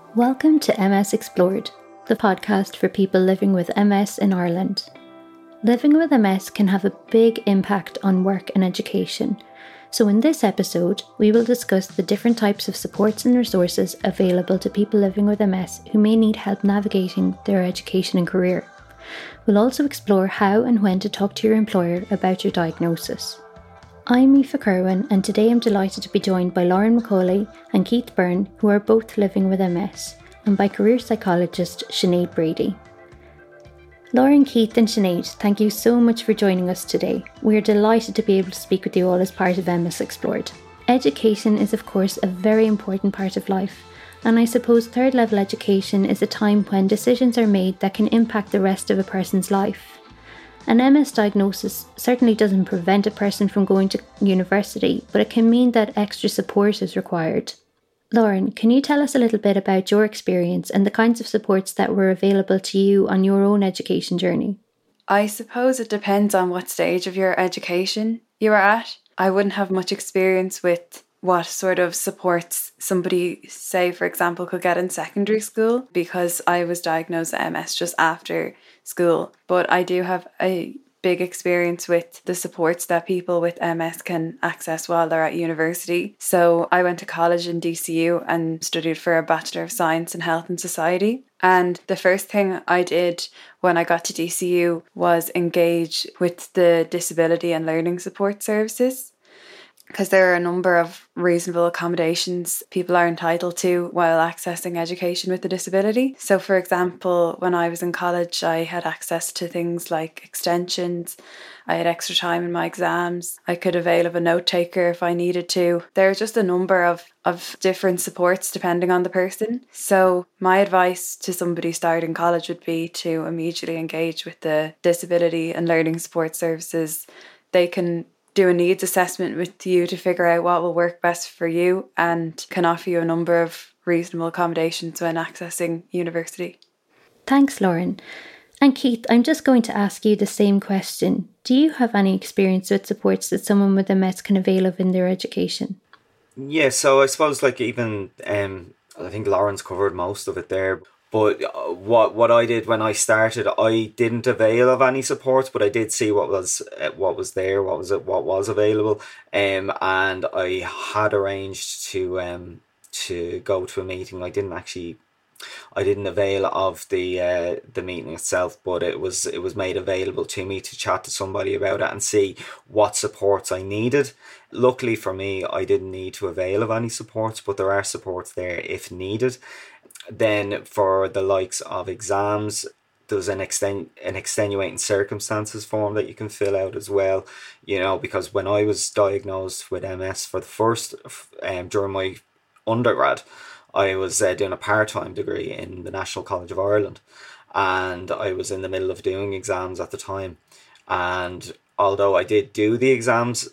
Welcome to MS Explored, the podcast for people living with MS in Ireland. Living with MS can have a big impact on work and education. So in this episode, we will discuss the different types of supports and resources available to people living with MS who may need help navigating their education and career. We'll also explore how and when to talk to your employer about your diagnosis. I'm Aoife Kerwin, and today I'm delighted to be joined by Lauren Macaulay and Keith Byrne, who are both living with MS, and by career psychologist Sinead Brady. Lauren, Keith and Sinead, thank you so much for joining us today. We are delighted to be able to speak with you all as part of MS Explored. Education is of course a very important part of life, and I suppose third level education is a time when decisions are made that can impact the rest of a person's life. An MS diagnosis certainly doesn't prevent a person from going to university, but it can mean that extra support is required. Lauren, can you tell us a little bit about your experience and the kinds of supports that were available to you on your own education journey? I suppose it depends on what stage of your education you are at. I wouldn't have much experience with what sort of supports somebody, say, for example, could get in secondary school because I was diagnosed with MS just after school. But I do have a big experience with the supports that people with MS can access while they're at university. So I went to college in DCU and studied for a Bachelor of Science in Health and Society. And the first thing I did when I got to DCU was engage with the Disability and Learning Support Services, because there are a number of reasonable accommodations people are entitled to while accessing education with a disability. So for example, when I was in college, I had access to things like extensions, I had extra time in my exams, I could avail of a note taker if I needed to. There are just a number of different supports depending on the person. So my advice to somebody starting college would be to immediately engage with the Disability and Learning Support Services. They can do a needs assessment with you to figure out what will work best for you and can offer you a number of reasonable accommodations when accessing university. Thanks, Lauren. And Keith, I'm just going to ask you the same question. Do you have any experience with supports that someone with MS can avail of in their education? Yeah, so I suppose I think Lauren's covered most of it there. But what I did when I started, I didn't avail of any support, but I did see what was there, what was available, and I had arranged to go to a meeting. I didn't avail of the meeting itself, but it was made available to me to chat to somebody about it and see what supports I needed. Luckily for me, I didn't need to avail of any supports, but there are supports there if needed. Then for the likes of exams, there's an extenuating circumstances form that you can fill out as well, because when I was diagnosed with MS for the first during my undergrad, I was doing a part-time degree in the National College of Ireland, and I was in the middle of doing exams at the time. And although I did do the exams,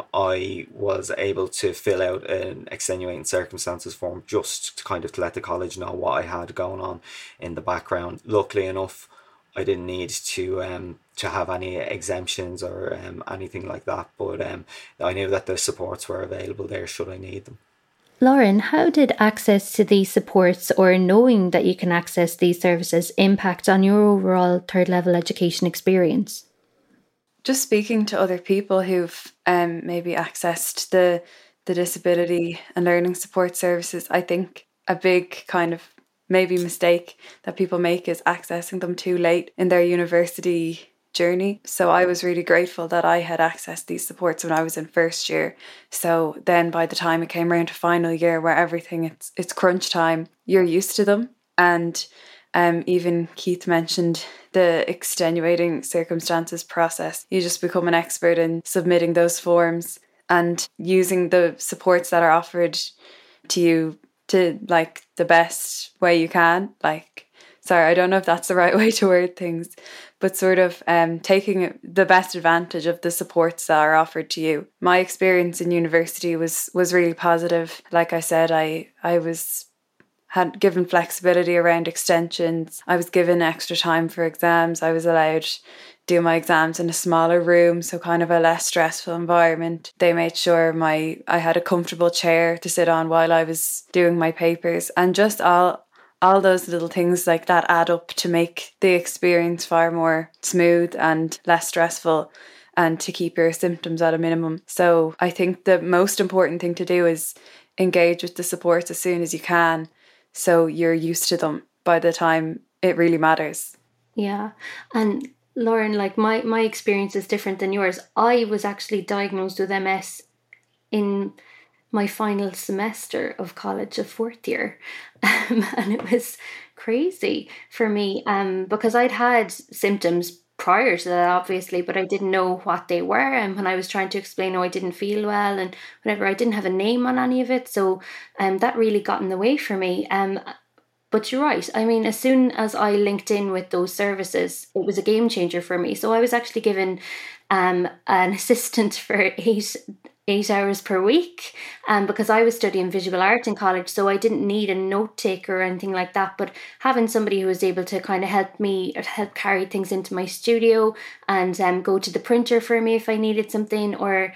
I was able to fill out an extenuating circumstances form just to let the college know what I had going on in the background. Luckily enough, I didn't need to have any exemptions or anything like that, but I knew that the supports were available there should I need them. Lauren, how did access to these supports or knowing that you can access these services impact on your overall third level education experience? Just speaking to other people who've maybe accessed the Disability and Learning Support Services, I think a big kind of maybe mistake that people make is accessing them too late in their university journey. So I was really grateful that I had accessed these supports when I was in first year. So then by the time it came around to final year where everything, it's crunch time, you're used to them. And even Keith mentioned the extenuating circumstances process. You just become an expert in submitting those forms and using the supports that are offered to you to the best way you can. Sorry, I don't know if that's the right way to word things, but sort of taking the best advantage of the supports that are offered to you. My experience in university was really positive. Like I said, I had given flexibility around extensions. I was given extra time for exams. I was allowed to do my exams in a smaller room, so kind of a less stressful environment. They made sure I had a comfortable chair to sit on while I was doing my papers, and just all all those little things like that add up to make the experience far more smooth and less stressful, and to keep your symptoms at a minimum. So I think the most important thing to do is engage with the supports as soon as you can, so you're used to them by the time it really matters. Yeah. And Lauren, like my experience is different than yours. I was actually diagnosed with MS in my final semester of college, of fourth year. And it was crazy for me because I'd had symptoms prior to that, obviously, but I didn't know what they were. And when I was trying to explain, I didn't feel well and whatever, I didn't have a name on any of it. So that really got in the way for me. But you're right. I mean, as soon as I linked in with those services, it was a game changer for me. So I was actually given an assistant for 8 hours per week because I was studying visual art in college, so I didn't need a note taker or anything like that, but having somebody who was able to kind of help carry things into my studio and go to the printer for me if I needed something, or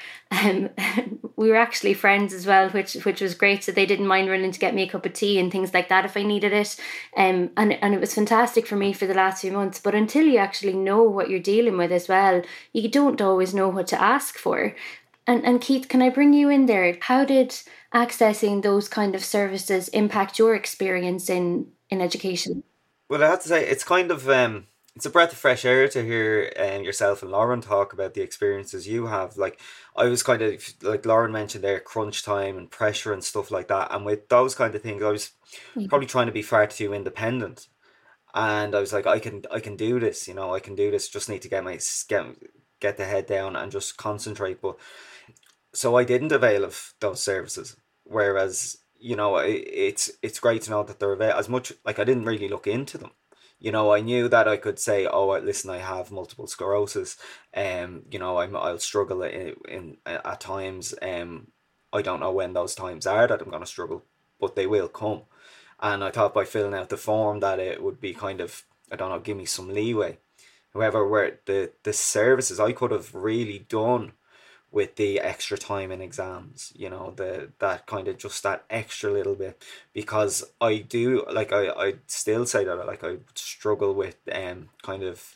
we were actually friends as well, which was great, so they didn't mind running to get me a cup of tea and things like that if I needed it, and it was fantastic for me for the last few months. But until you actually know what you're dealing with as well, you don't always know what to ask for. And Keith, can I bring you in there? How did accessing those kind of services impact your experience in education? Well, I have to say, it's kind of it's a breath of fresh air to hear yourself and Lauren talk about the experiences you have. Like, I was kind of, like Lauren mentioned there, crunch time and pressure and stuff like that. And with those kind of things, I was probably trying to be far too independent. And I was like, I can do this, I can do this. Just need to get the head down and just concentrate. But so I didn't avail of those services. Whereas, it's great to know that they're available. As much, like, I didn't really look into them. I knew that I could say, oh, listen, I have multiple sclerosis. I'll struggle in at times. I don't know when those times are that I'm going to struggle, but they will come. And I thought by filling out the form that it would be kind of, I don't know, give me some leeway. However, where the services I could have really done with the extra time in exams, that kind of just that extra little bit, because I do, like, I still say that, like, I struggle with kind of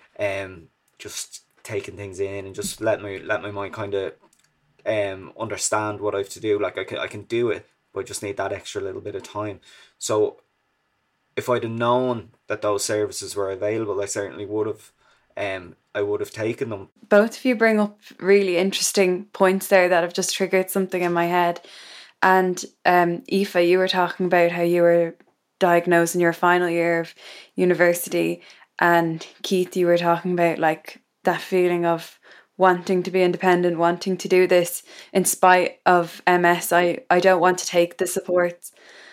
just taking things in and just let my mind kind of understand what I have to do. Like, I can do it, but I just need that extra little bit of time. So if I'd have known that those services were available, I certainly would have I would have taken them. Both of you bring up really interesting points there that have just triggered something in my head. And Aoife, you were talking about how you were diagnosed in your final year of university, and Keith, you were talking about like that feeling of wanting to be independent, wanting to do this in spite of MS. I don't want to take the supports.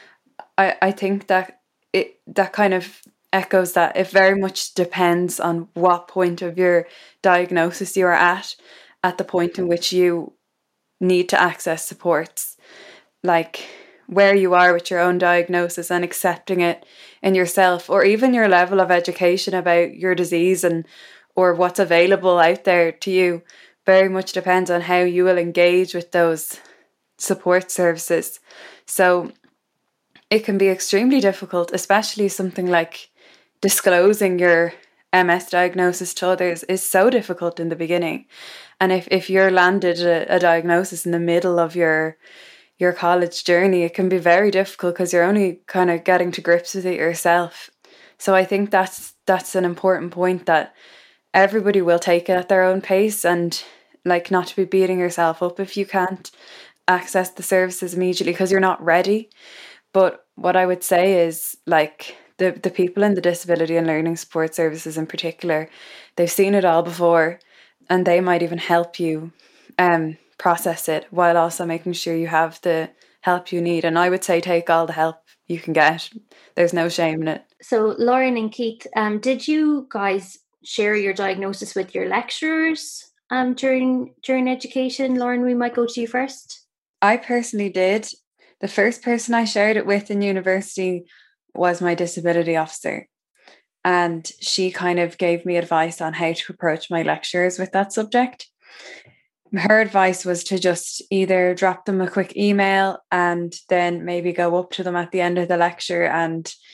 I think that that kind of echoes that it very much depends on what point of your diagnosis you are at the point in which you need to access supports. Like where you are with your own diagnosis and accepting it in yourself, or even your level of education about your disease and or what's available out there to you, very much depends on how you will engage with those support services. So it can be extremely difficult, especially something like disclosing your MS diagnosis to others is so difficult in the beginning. And if you're landed a diagnosis in the middle of your college journey, it can be very difficult because you're only kind of getting to grips with it yourself. So I think that's an important point, that everybody will take it at their own pace, and like not to be beating yourself up if you can't access the services immediately because you're not ready. But what I would say is, like, the people in the disability and learning support services in particular, they've seen it all before, and they might even help you process it while also making sure you have the help you need. And I would say take all the help you can get. There's no shame in it. So Lauren and Keith, did you guys share your diagnosis with your lecturers during education? Lauren, we might go to you first. I personally did. The first person I shared it with in university was my disability officer. And she kind of gave me advice on how to approach my lecturers with that subject. Her advice was to just either drop them a quick email and then maybe go up to them at the end of the lecture and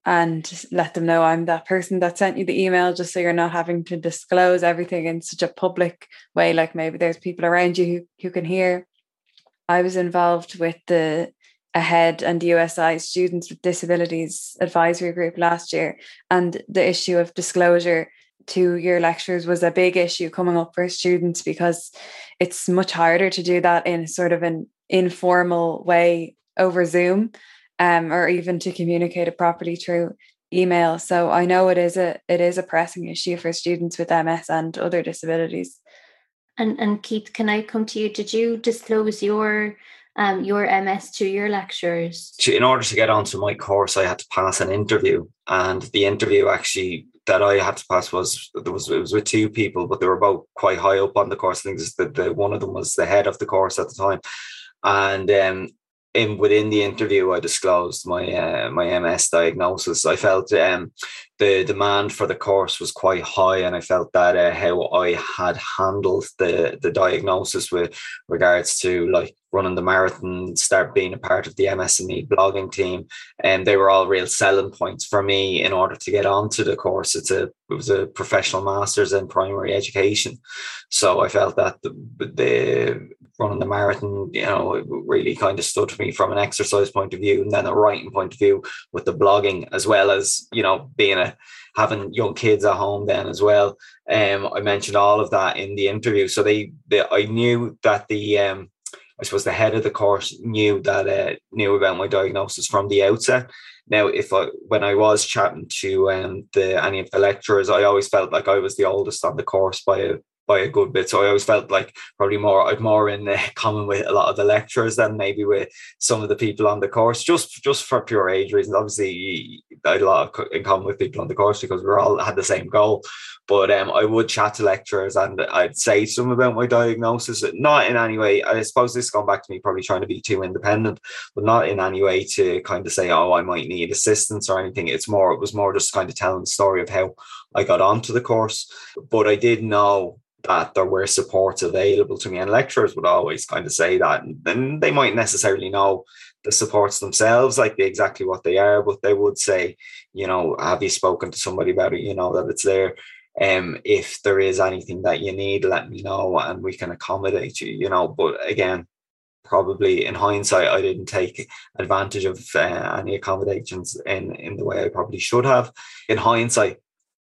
and let them know I'm that person that sent you the email, just so you're not having to disclose everything in such a public way. Like maybe there's people around you who can hear. I was involved with the AHEAD and USI Students with Disabilities Advisory Group last year, and the issue of disclosure to your lecturers was a big issue coming up for students, because it's much harder to do that in sort of an informal way over Zoom, or even to communicate it properly through email. So I know it is a pressing issue for students with MS and other disabilities. And Keith, can I come to you? Did you disclose your MS to your lecturers? In order to get onto my course, I had to pass an interview, and the interview actually that I had to pass was with two people, but they were both quite high up on the course. I think the one of them was the head of the course at the time, and within the interview, I disclosed my MS diagnosis. I felt the demand for the course was quite high, and I felt that how I had handled the diagnosis with regards to like running the marathon, start being a part of the MSME blogging team, and they were all real selling points for me in order to get onto the course. It was a professional master's in primary education, so I felt that the running the marathon, it really kind of stood for me from an exercise point of view, and then a writing point of view with the blogging, as well as having young kids at home then as well. I mentioned all of that in the interview, so I knew that I suppose the head of the course knew about my diagnosis from the outset. Now, when I was chatting to any of the lecturers, I always felt like I was the oldest on the course by a good bit. So I always felt like probably I'd more in common with a lot of the lecturers than maybe with some of the people on the course, just for pure age reasons. Obviously, I had a lot in common with people on the course because we all had the same goal. But I would chat to lecturers and I'd say to them about my diagnosis, not in any way. I suppose this is going back to me probably trying to be too independent, but not in any way to kind of say, oh, I might need assistance or anything. It was more just kind of telling the story of how I got onto the course. But I did know that there were supports available to me, and lecturers would always kind of say that, and then they might necessarily know the supports themselves, like exactly what they are, but they would say, have you spoken to somebody about it? That it's there. If there is anything that you need, let me know and we can accommodate you, but again, probably in hindsight, I didn't take advantage of any accommodations in the way I probably should have. In hindsight,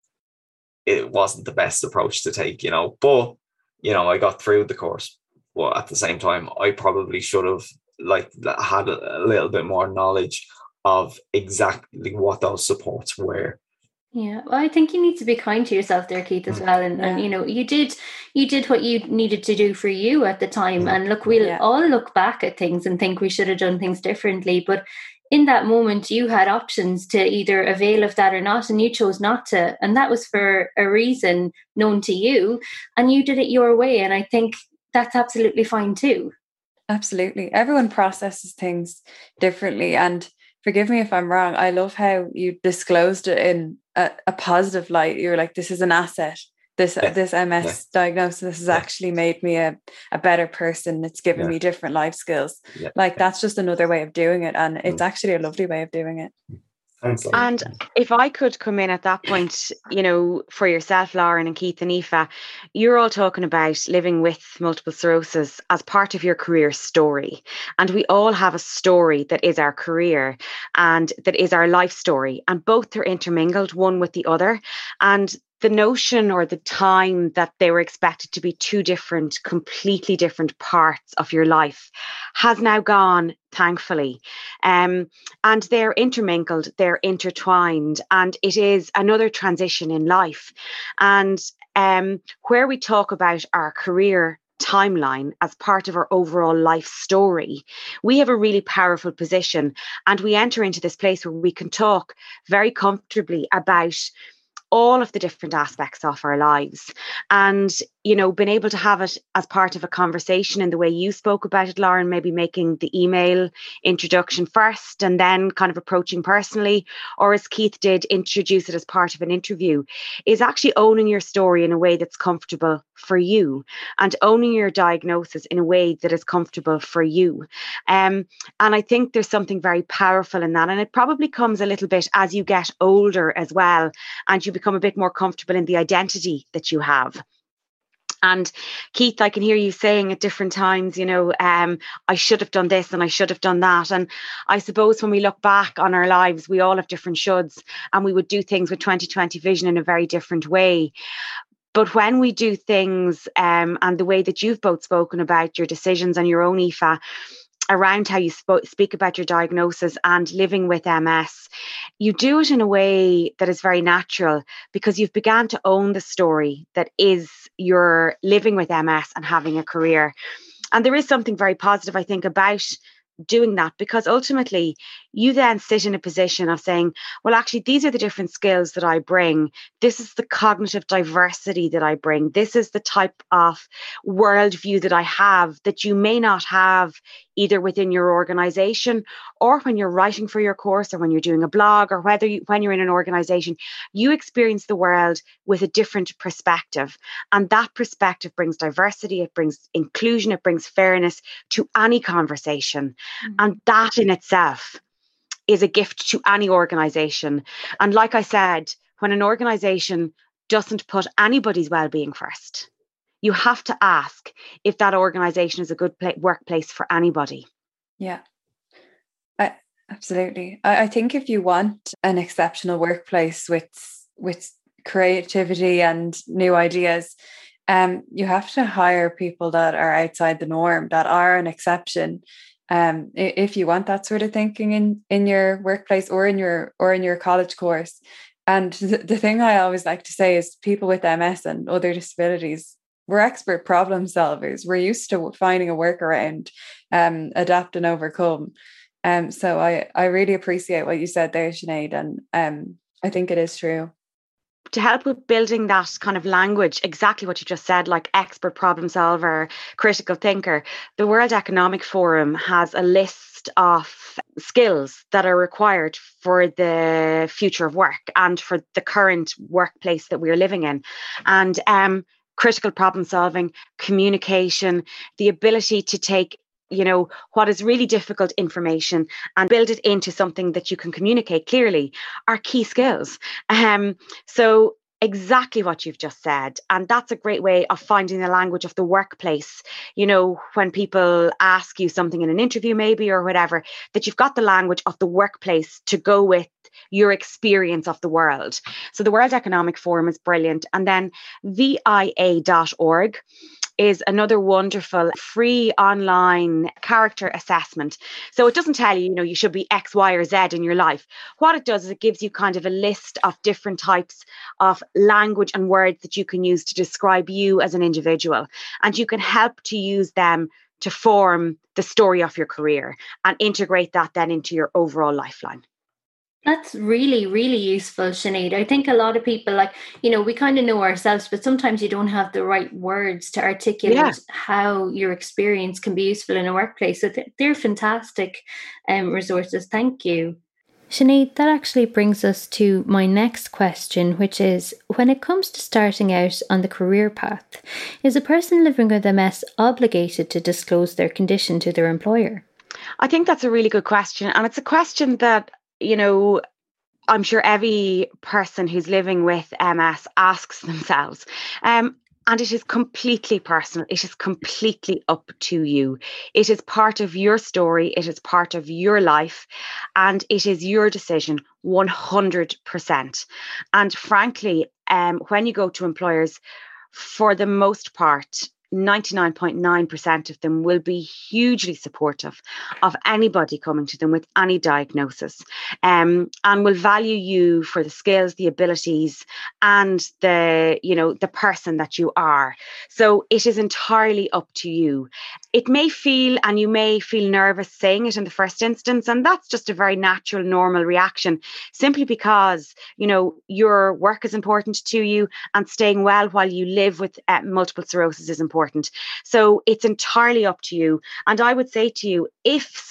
it wasn't the best approach to take, but, I got through the course. But at the same time, I probably should have had a little bit more knowledge of exactly what those supports were. Yeah, well, I think you need to be kind to yourself there, Keith, as well. And you did what you needed to do for you at the time. And look, we'll all look back at things and think we should have done things differently. But in that moment, you had options to either avail of that or not, and you chose not to. And that was for a reason known to you, and you did it your way. And I think that's absolutely fine too. Absolutely. Everyone processes things differently. And forgive me if I'm wrong, I love how you disclosed it in a positive light. You're like, this is an asset. This MS diagnosis has actually made me a better person. It's given me different life skills. That's just another way of doing it. And it's actually a lovely way of doing it. And if I could come in at that point, for yourself, Lauren and Keith and Aoife, you're all talking about living with multiple sclerosis as part of your career story. And we all have a story that is our career and that is our life story. And both are intermingled, one with the other. And the notion or the time that they were expected to be two completely different parts of your life has now gone, thankfully. And they're intermingled, they're intertwined, and it is another transition in life. And where we talk about our career timeline as part of our overall life story, we have a really powerful position, and we enter into this place where we can talk very comfortably about all of the different aspects of our lives. And, been able to have it as part of a conversation in the way you spoke about it, Lauren, maybe making the email introduction first and then kind of approaching personally, or as Keith did, introduce it as part of an interview, is actually owning your story in a way that's comfortable for you and owning your diagnosis in a way that is comfortable for you. And I think there's something very powerful in that. And it probably comes a little bit as you get older as well, and you become a bit more comfortable in the identity that you have. And Keith, I can hear you saying at different times, I should have done this and I should have done that. And I suppose when we look back on our lives, we all have different shoulds, and we would do things with 2020 vision in a very different way. But when we do things and the way that you've both spoken about your decisions and your own Aoife, around how you speak about your diagnosis and living with MS, you do it in a way that is very natural, because you've begun to own the story that is your living with MS and having a career. And there is something very positive, I think, about doing that, because ultimately you then sit in a position of saying, well, actually, these are the different skills that I bring. This is the cognitive diversity that I bring. This is the type of worldview that I have that you may not have either within your organization, or when you're writing for your course, or when you're doing a blog, or when you're in an organization. You experience the world with a different perspective. And that perspective brings diversity, it brings inclusion, it brings fairness to any conversation. Mm-hmm. And that in itself is a gift to any organization. And like I said, when an organization doesn't put anybody's well-being first, you have to ask if that organization is a good workplace for anybody. Yeah, absolutely. I think if you want an exceptional workplace with creativity and new ideas, you have to hire people that are outside the norm, that are an exception. If you want that sort of thinking in your workplace or in your college course. And the thing I always like to say is, people with MS and other disabilities, we're expert problem solvers. We're used to finding a workaround, adapt and overcome. So I really appreciate what you said there, Sinead, and I think it is true. To help with building that kind of language, exactly what you just said, like expert problem solver, critical thinker, the World Economic Forum has a list of skills that are required for the future of work and for the current workplace that we're living in. And critical problem solving, communication, the ability to take what is really difficult information and build it into something that you can communicate clearly are key skills. So exactly what you've just said. And that's a great way of finding the language of the workplace. When people ask you something in an interview maybe or whatever, that you've got the language of the workplace to go with your experience of the world. So the World Economic Forum is brilliant. And then VIA.org is another wonderful free online character assessment. So it doesn't tell you, you should be X, Y, or Z in your life. What it does is it gives you kind of a list of different types of language and words that you can use to describe you as an individual. And you can help to use them to form the story of your career and integrate that then into your overall lifeline. That's really, really useful, Sinead. I think a lot of people, we kind of know ourselves, but sometimes you don't have the right words to articulate how your experience can be useful in a workplace. So they're fantastic resources. Thank you. Sinead, that actually brings us to my next question, which is, when it comes to starting out on the career path, is a person living with MS obligated to disclose their condition to their employer? I think that's a really good question. And it's a question that I'm sure every person who's living with MS asks themselves. And it is completely personal. It is completely up to you. It is part of your story. It is part of your life. And it is your decision 100%. And frankly, when you go to employers, for the most part, 99.9% of them will be hugely supportive of anybody coming to them with any diagnosis, and will value you for the skills, the abilities, and the person that you are. So it is entirely up to you. it may feel, and you may feel nervous saying it in the first instance, and that's just a very natural, normal reaction, simply because, your work is important to you, and staying well while you live with multiple sclerosis is important. So it's entirely up to you. And I would say to you,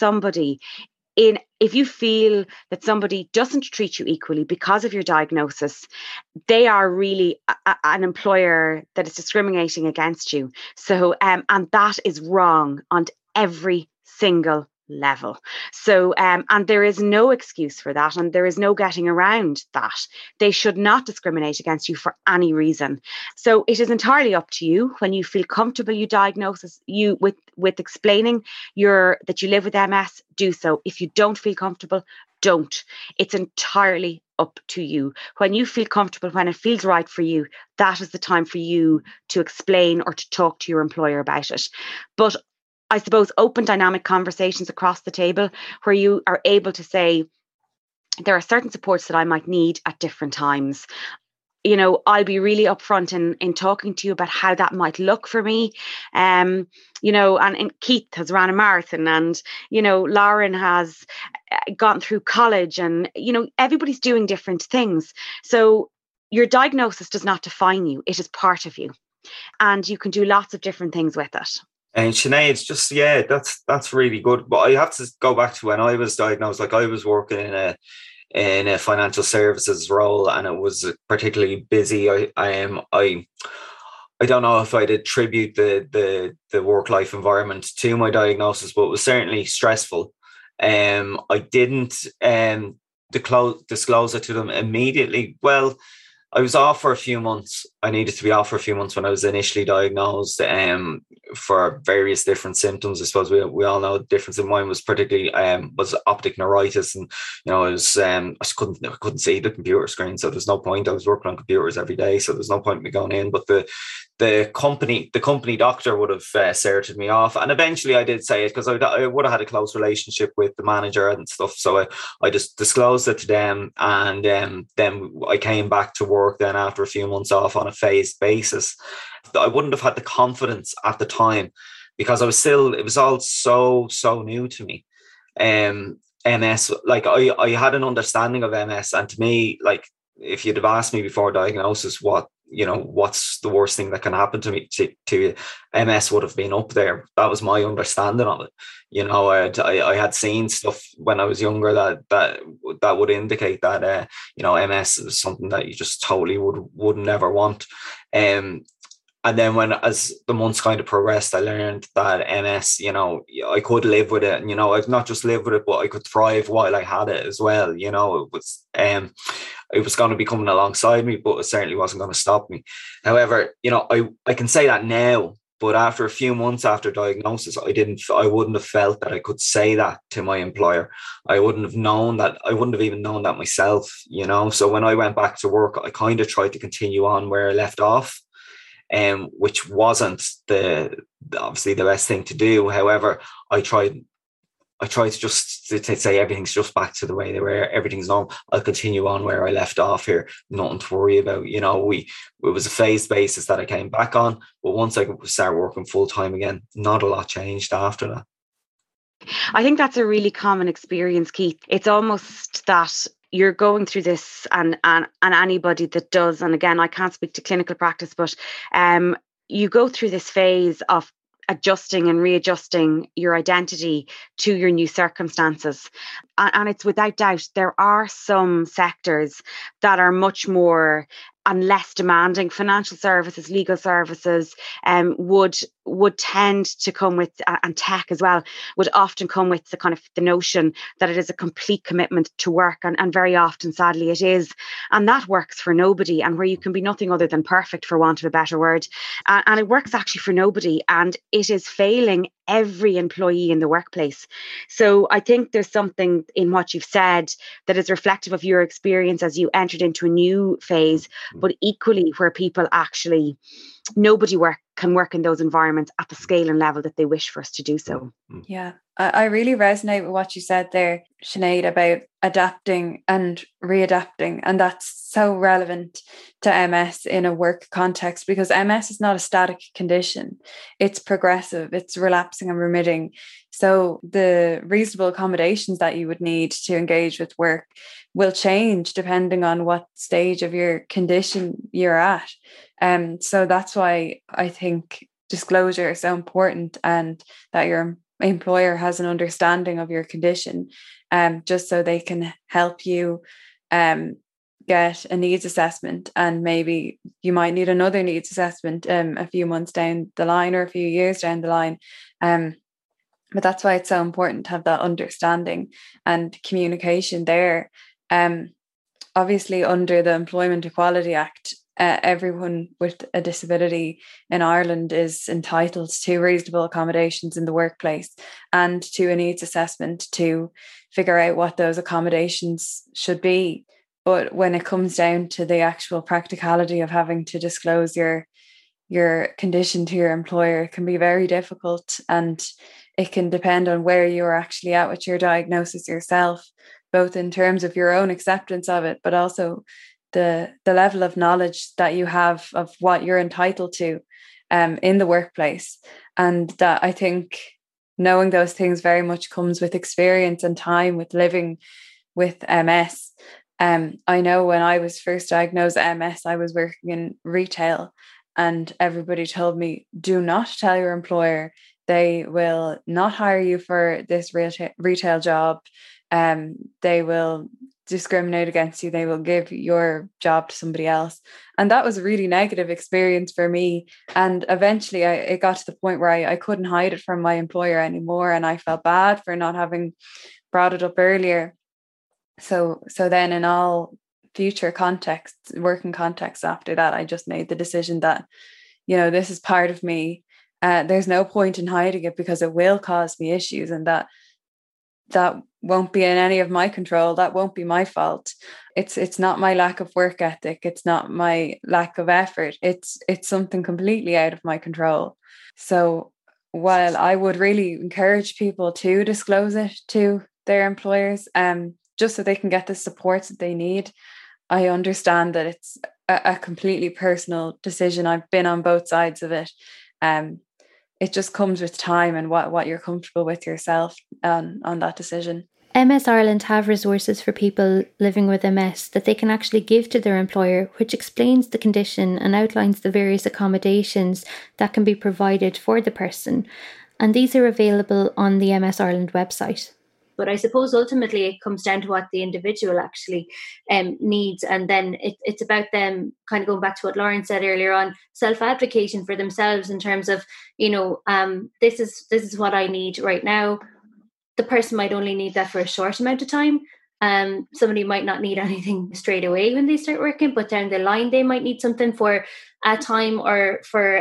if you feel that somebody doesn't treat you equally because of your diagnosis, they are really an employer that is discriminating against you. So, and that is wrong on every single level. So, and there is no excuse for that, and there is no getting around that. They should not discriminate against you for any reason. So it is entirely up to you. When you feel comfortable, you diagnose you with explaining that you live with MS, do so. If you don't feel comfortable, don't. It's entirely up to you. When you feel comfortable, when it feels right for you, that is the time for you to explain or to talk to your employer about it. But I suppose open, dynamic conversations across the table where you are able to say, there are certain supports that I might need at different times. I'll be really upfront in talking to you about how that might look for me. And Keith has ran a marathon, and, Lauren has gone through college, and, everybody's doing different things. So your diagnosis does not define you. It is part of you, and you can do lots of different things with it. And Sinead, it's just, that's really good. But I have to go back to when I was diagnosed. Like, I was working in a financial services role, and it was particularly busy. I don't know if I'd attribute the work-life environment to my diagnosis, but it was certainly stressful. I didn't disclose it to them immediately. Well, I was off for a few months. I needed to be off for a few months when I was initially diagnosed for various different symptoms. I suppose we all know the difference. In mine was particularly was optic neuritis, and I couldn't see the computer screen, so there's no point. I was working on computers every day, so there's no point in me going in. But the company doctor would have serted me off, and eventually I did say it because I would have had a close relationship with the manager and stuff. So I just disclosed it to them, and then I came back to work then after a few months off on a phased basis. I wouldn't have had the confidence at the time because it was all so new to me. MS, like I had an understanding of MS, and to me, like, if you'd have asked me before diagnosis what's the worst thing that can happen to me, to MS would have been up there. That was my understanding of it. I had seen stuff when I was younger that would indicate that MS is something that you just totally would never want. And then as the months kind of progressed, I learned that MS, I could live with it, and I'd not just live with it, but I could thrive while I had it as well. It was going to be coming alongside me, but it certainly wasn't going to stop me. However, I can say that now, but after a few months after diagnosis, I wouldn't have felt that I could say that to my employer. I wouldn't have known that. I wouldn't have even known that myself, So when I went back to work, I kind of tried to continue on where I left off, which wasn't obviously the best thing to do. However, I tried to just to say everything's just back to the way they were. Everything's normal. I'll continue on where I left off here. Nothing to worry about. It was a phased basis that I came back on. But once I started working full time again, not a lot changed after that. I think that's a really common experience, Keith. It's almost that you're going through this, and anybody that does, and again, I can't speak to clinical practice, but you go through this phase of adjusting and readjusting your identity to your new circumstances. And it's without doubt, there are some sectors that are much more and less demanding. Financial services, legal services would tend to come with, and tech as well, would often come with the kind of the notion that it is a complete commitment to work. And very often, sadly, it is. And that works for nobody, and where you can be nothing other than perfect, for want of a better word. And it works actually for nobody. And it is failing every employee in the workplace. So I think there's something in what you've said that is reflective of your experience as you entered into a new phase, but equally where people actually, nobody can work in those environments at the scale and level that they wish for us to do so. Yeah, I really resonate with what you said there, Sinead, about adapting and readapting. And that's so relevant to MS in a work context, because MS is not a static condition. It's progressive, it's relapsing and remitting. So the reasonable accommodations that you would need to engage with work will change depending on what stage of your condition you're at. So that's why I think disclosure is so important, and that your employer has an understanding of your condition, just so they can help you get a needs assessment, and maybe you might need another needs assessment a few months down the line or a few years down the line. But that's why it's so important to have that understanding and communication there. Obviously, under the Employment Equality Act, everyone with a disability in Ireland is entitled to reasonable accommodations in the workplace and to a needs assessment to figure out what those accommodations should be. But when it comes down to the actual practicality of having to disclose your condition to your employer, it can be very difficult, and it can depend on where you're actually at with your diagnosis yourself, both in terms of your own acceptance of it, but also the level of knowledge that you have of what you're entitled to in the workplace. And that, I think, knowing those things very much comes with experience and time with living with MS. I know when I was first diagnosed with MS, I was working in retail, and everybody told me, do not tell your employer. They will not hire you for this retail job. They will discriminate against you. They will give your job to somebody else. And that was a really negative experience for me. And eventually it got to the point where I couldn't hide it from my employer anymore. And I felt bad for not having brought it up earlier. So then in all future contexts, working contexts after that, I just made the decision that, this is part of me. There's no point in hiding it, because it will cause me issues, and that won't be in any of my control. That won't be my fault. It's not my lack of work ethic. It's not my lack of effort. It's something completely out of my control. So while I would really encourage people to disclose it to their employers, just so they can get the support that they need, I understand that it's a completely personal decision. I've been on both sides of it. It just comes with time and what you're comfortable with yourself on that decision. MS Ireland have resources for people living with MS that they can actually give to their employer, which explains the condition and outlines the various accommodations that can be provided for the person. And these are available on the MS Ireland website. But I suppose ultimately it comes down to what the individual actually needs. And then it's about them kind of going back to what Lauren said earlier on, self-advocating for themselves in terms of, this is what I need right now. The person might only need that for a short amount of time. Somebody might not need anything straight away when they start working, but down the line they might need something for a time or for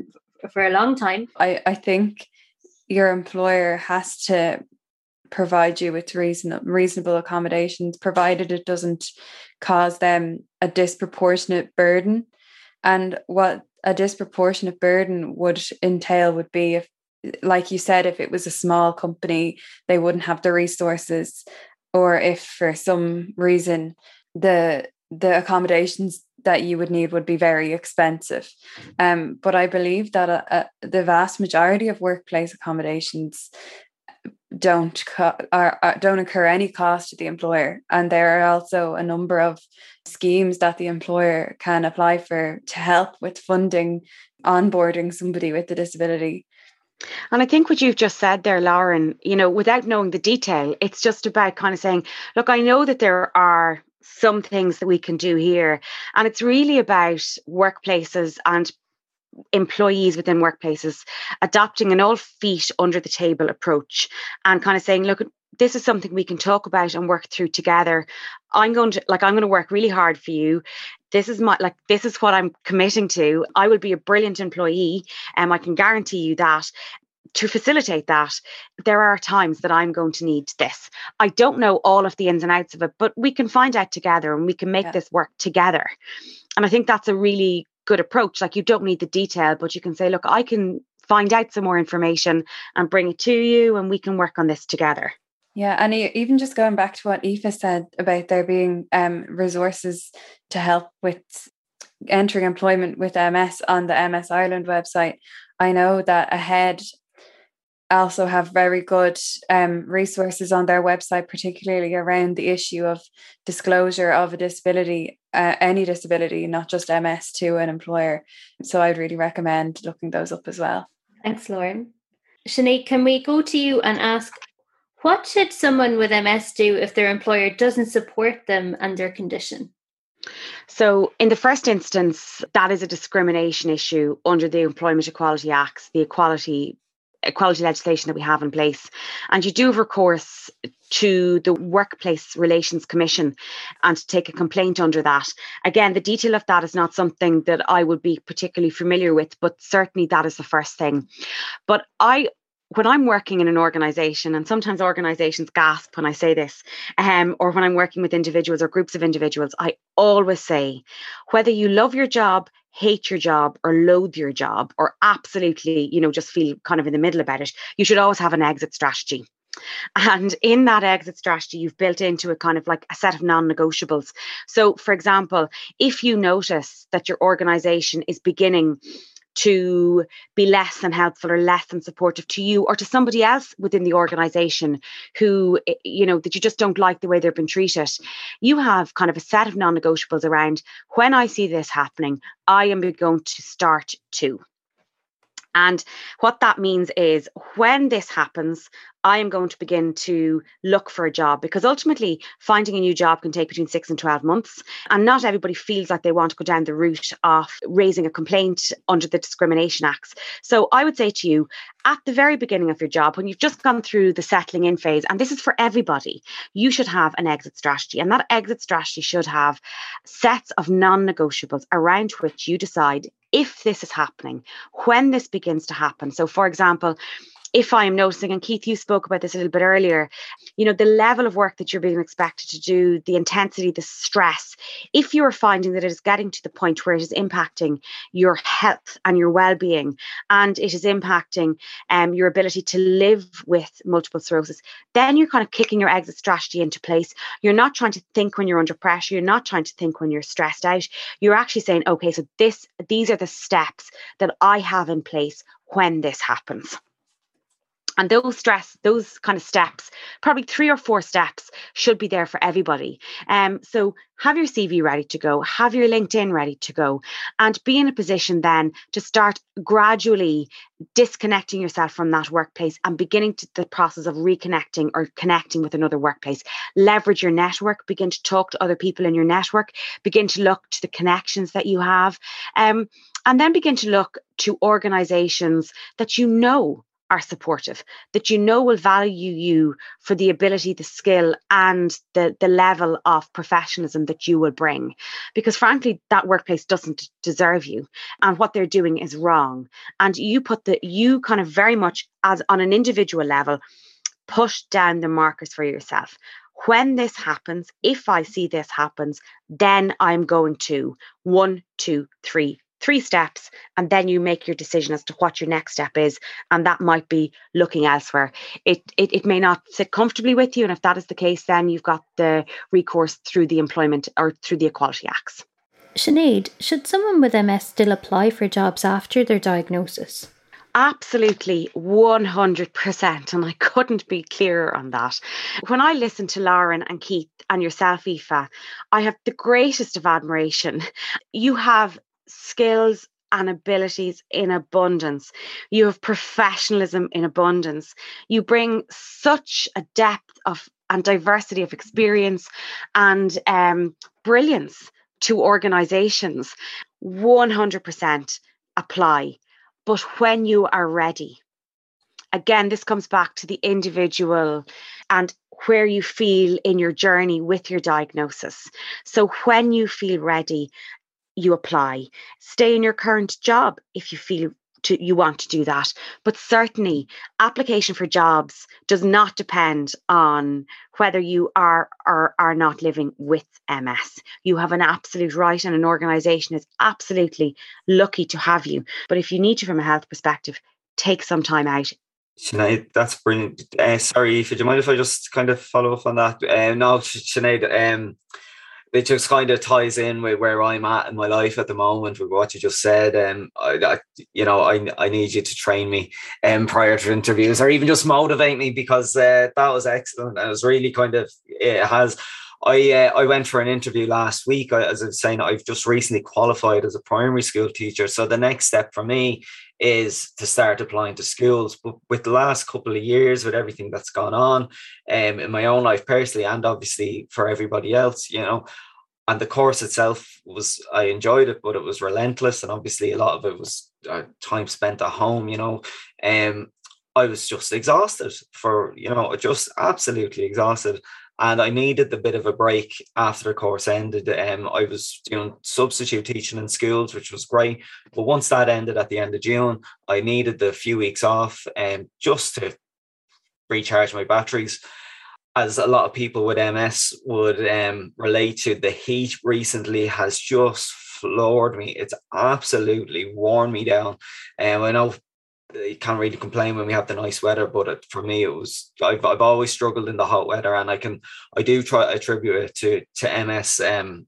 a long time. I think your employer has to provide you with reasonable accommodations, provided it doesn't cause them a disproportionate burden. And what a disproportionate burden would entail would be, if, like you said, if it was a small company, they wouldn't have the resources, or if for some reason the accommodations that you would need would be very expensive. But I believe that the vast majority of workplace accommodations don't incur any cost to the employer, and there are also a number of schemes that the employer can apply for to help with funding onboarding somebody with a disability. And I think what you've just said there, Lauren, without knowing the detail, it's just about kind of saying, look, I know that there are some things that we can do here, and it's really about workplaces and employees within workplaces adopting an all feet under the table approach and kind of saying, look, this is something we can talk about and work through together. I'm going to work really hard for you. This is what I'm committing to. I will be a brilliant employee, and I can guarantee you that. To facilitate that, there are times that I'm going to need this. I don't know all of the ins and outs of it, but we can find out together and we can make this work together. And I think that's a really good approach. Like, you don't need the detail, but you can say, look, I can find out some more information and bring it to you, and we can work on this together. Yeah, and even just going back to what Aoife said about there being resources to help with entering employment with MS on the MS Ireland website, I know that AHEAD also have very good resources on their website, particularly around the issue of disclosure of a disability, any disability, not just MS, to an employer. So I'd really recommend looking those up as well. Thanks, Lauren. Sinead, can we go to you and ask, what should someone with MS do if their employer doesn't support them and their condition? So in the first instance, that is a discrimination issue under the Employment Equality Acts, the equality legislation that we have in place. And you do have recourse to the Workplace Relations Commission and to take a complaint under that. Again, the detail of that is not something that I would be particularly familiar with, but certainly that is the first thing. But when I'm working in an organisation, and sometimes organisations gasp when I say this, or when I'm working with individuals or groups of individuals, I always say, whether you love your job, hate your job, or loathe your job, or absolutely, just feel kind of in the middle about it, you should always have an exit strategy. And in that exit strategy, you've built into it kind of like a set of non-negotiables. So, for example, if you notice that your organisation is beginning to be less than helpful or less than supportive to you or to somebody else within the organisation who, that you just don't like the way they've been treated, you have kind of a set of non-negotiables around, when I see this happening, I am going to start to. And what that means is, when this happens, I am going to begin to look for a job, because ultimately finding a new job can take between 6 and 12 months. And not everybody feels like they want to go down the route of raising a complaint under the Discrimination Acts. So I would say to you, at the very beginning of your job, when you've just gone through the settling in phase, and this is for everybody, you should have an exit strategy. And that exit strategy should have sets of non-negotiables around which you decide, if this is happening, when this begins to happen. So, for example, if I am noticing, and Keith, you spoke about this a little bit earlier, the level of work that you're being expected to do, the intensity, the stress, if you're finding that it is getting to the point where it is impacting your health and your well-being, and it is impacting your ability to live with multiple sclerosis, then you're kind of kicking your exit strategy into place. You're not trying to think when you're under pressure. You're not trying to think when you're stressed out. You're actually saying, okay, so these are the steps that I have in place when this happens. And those kind of steps, probably 3 or 4 steps, should be there for everybody. So have your CV ready to go, have your LinkedIn ready to go, and be in a position then to start gradually disconnecting yourself from that workplace and beginning the process of reconnecting or connecting with another workplace. Leverage your network, begin to talk to other people in your network, begin to look to the connections that you have, and then begin to look to organisations that are supportive, that will value you for the ability, the skill, and the level of professionalism that you will bring. Because frankly, that workplace doesn't deserve you, and what they're doing is wrong. And you kind of very much, as on an individual level, push down the markers for yourself. When this happens, if I see this happens, then I'm going to 1, 2, 3 steps, and then you make your decision as to what your next step is, and that might be looking elsewhere. It may not sit comfortably with you, and if that is the case, then you've got the recourse through the employment or through the Equality Acts. Sinead, should someone with MS still apply for jobs after their diagnosis? Absolutely, 100%, and I couldn't be clearer on that. When I listen to Lauren and Keith and yourself, Aoife, I have the greatest of admiration. You have skills and abilities in abundance. You have professionalism in abundance. You bring such a depth of and diversity of experience and brilliance to organisations. 100% apply. But when you are ready, again, this comes back to the individual and where you feel in your journey with your diagnosis. So when you feel ready, you apply. Stay in your current job if you feel you want to do that. But certainly application for jobs does not depend on whether you are or are not living with MS. You have an absolute right, and an organisation is absolutely lucky to have you. But if you need to from a health perspective, take some time out. Sinead, that's brilliant. Sorry, Aoife, do you mind if I just kind of follow up on that? No, Sinead, it just kind of ties in with where I'm at in my life at the moment with what you just said. I need you to train me prior to interviews, or even just motivate me, because that was excellent. And it was really it has. I went for an interview last week. As I was saying, I've just recently qualified as a primary school teacher. So the next step for me is to start applying to schools. But with the last couple of years, with everything that's gone on in my own life personally, and obviously for everybody else, and the course itself I enjoyed it, but it was relentless. And obviously a lot of it was time spent at home, I was just exhausted just absolutely exhausted. And I needed a bit of a break after the course ended. I was doing substitute teaching in schools, which was great. But once that ended at the end of June, I needed the few weeks off just to recharge my batteries. As a lot of people with MS would relate to, the heat recently has just floored me. It's absolutely worn me down. I know you can't really complain when we have the nice weather, but for me, it was I've always struggled in the hot weather, and I do try to attribute it to MS.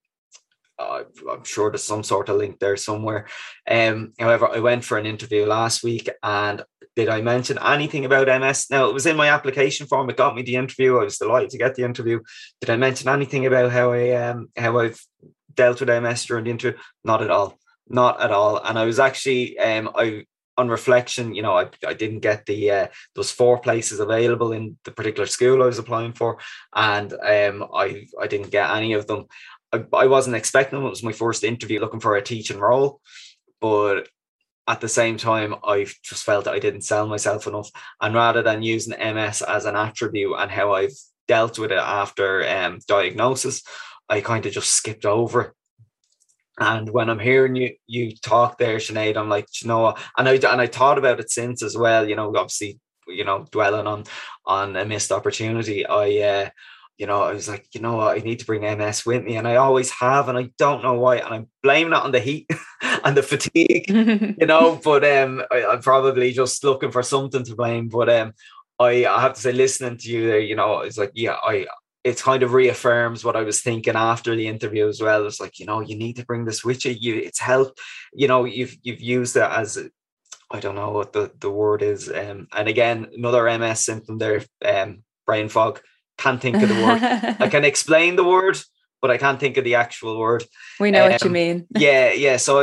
I'm sure there's some sort of link there somewhere. However, I went for an interview last week, and did I mention anything about MS? Now, it was in my application form. It got me the interview. I was delighted to get the interview. Did I mention anything about how I've dealt with MS during the interview? Not at all. Not at all. And I was actually on reflection, I didn't get those 4 places available in the particular school I was applying for, and I didn't get any of them. I wasn't expecting them. It was my first interview looking for a teaching role, but at the same time, I just felt that I didn't sell myself enough. And rather than using MS as an attribute and how I've dealt with it after diagnosis, I kind of just skipped over it. And when I'm hearing you talk there, Sinead, I'm like, and I thought about it since as well, obviously, dwelling on a missed opportunity. I was like, I need to bring MS with me. And I always have, and I don't know why. And I'm blaming it on the heat and the fatigue, but I'm probably just looking for something to blame. But I have to say, listening to you there, it's like, it kind of reaffirms what I was thinking after the interview as well. It's like, you need to bring this with you. It's health. You've used it as I don't know what the word is. And again, another MS symptom there, brain fog. Can't think of the word. I can explain the word, but I can't think of the actual word. We know what you mean. Yeah. So,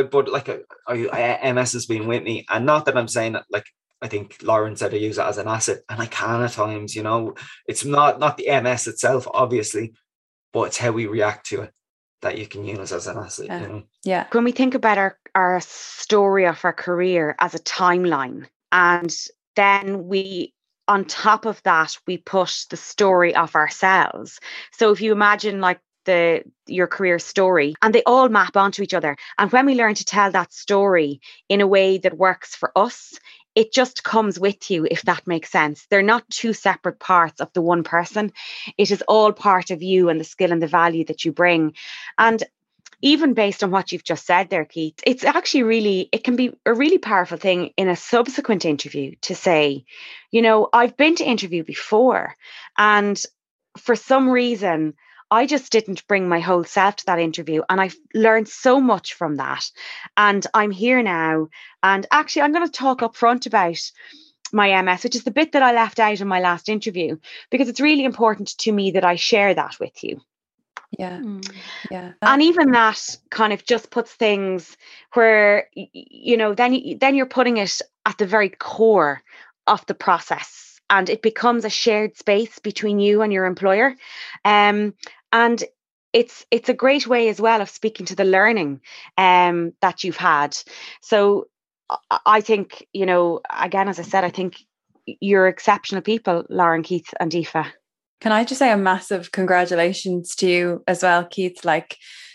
MS has been with me, and not that I'm saying that, I think Lauren said I use it as an asset, and I can at times. It's not the MS itself, obviously, but it's how we react to it that you can use as an asset. Yeah. When we think about our story of our career as a timeline, and then on top of that, we put the story of ourselves. So if you imagine your career story, and they all map onto each other. And when we learn to tell that story in a way that works for us, it just comes with you, if that makes sense. They're not 2 separate parts of the one person. It is all part of you and the skill and the value that you bring. And even based on what you've just said there, Keith, it's actually it can be a really powerful thing in a subsequent interview to say, I've been to interview before, and for some reason, I just didn't bring my whole self to that interview, and I've learned so much from that. And I'm here now. And actually, I'm going to talk up front about my MS, which is the bit that I left out in my last interview, because it's really important to me that I share that with you. Yeah. Yeah. And even that kind of just puts things where, then you're putting it at the very core of the process, and it becomes a shared space between you and your employer. And it's a great way as well of speaking to the learning that you've had. So I think, again, as I said, I think you're exceptional people, Lauren, Keith and Aoife. Can I just say a massive congratulations to you as well, Keith?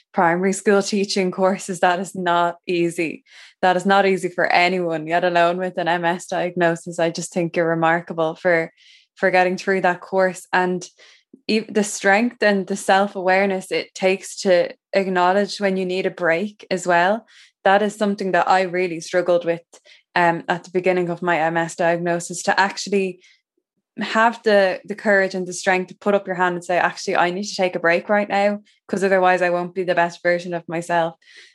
primary school teaching courses, that is not easy. That is not easy for anyone, yet alone with an MS diagnosis. I just think you're remarkable for getting through that course, and the strength and the self-awareness it takes to acknowledge when you need a break as well. That is something that I really struggled with at the beginning of my MS diagnosis, to actually have the courage and the strength to put up your hand and say, actually, I need to take a break right now, because otherwise I won't be the best version of myself.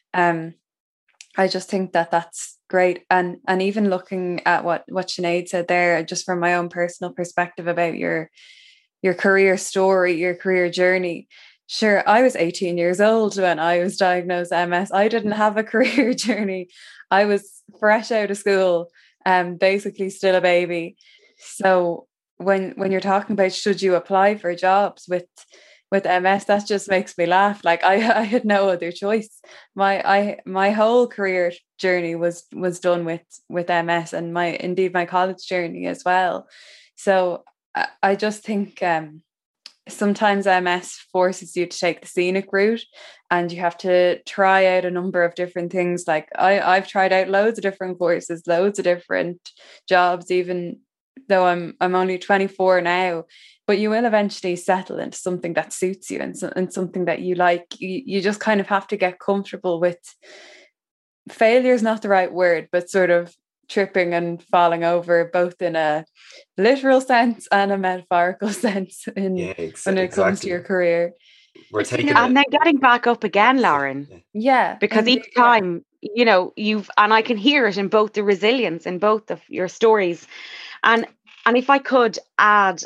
I just think that that's great. And even looking at what Sinead said there, just from my own personal perspective about your career story, your career journey. Sure, I was 18 years old when I was diagnosed MS. I didn't have a career journey. I was fresh out of school, basically still a baby. So when you're talking about should you apply for jobs with MS, that just makes me laugh. Like I had no other choice. My whole career journey was done with MS, and my college journey as well. So I just think sometimes MS forces you to take the scenic route, and you have to try out a number of different things. Like I've tried out loads of different courses, loads of different jobs, even though I'm only 24 now. But you will eventually settle into something that suits you and something that you like. You just kind of have to get comfortable with failure is not the right word, but sort of tripping and falling over, both in a literal sense and a metaphorical sense when it comes to your career. We're taking and then getting back up again, Lauren. Yeah. Because each time, you've, and I can hear it in both the resilience in both of your stories. And if I could add,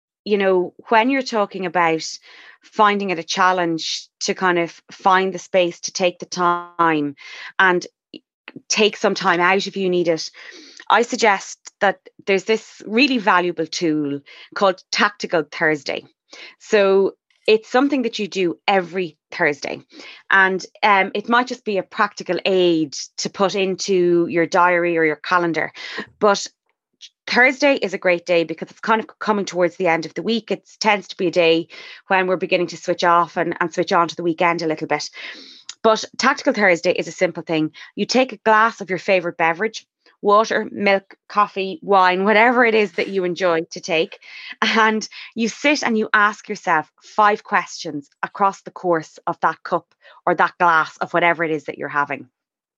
when you're talking about finding it a challenge to kind of find the space to take the time and take some time out if you need it, I suggest that there's this really valuable tool called Tactical Thursday. So it's something that you do every Thursday, and it might just be a practical aid to put into your diary or your calendar. But Thursday is a great day because it's kind of coming towards the end of the week. It tends to be a day when we're beginning to switch off and switch on to the weekend a little bit. But Tactical Thursday is a simple thing. You take a glass of your favorite beverage, water, milk, coffee, wine, whatever it is that you enjoy to take, and you sit and you ask yourself 5 questions across the course of that cup or that glass of whatever it is that you're having.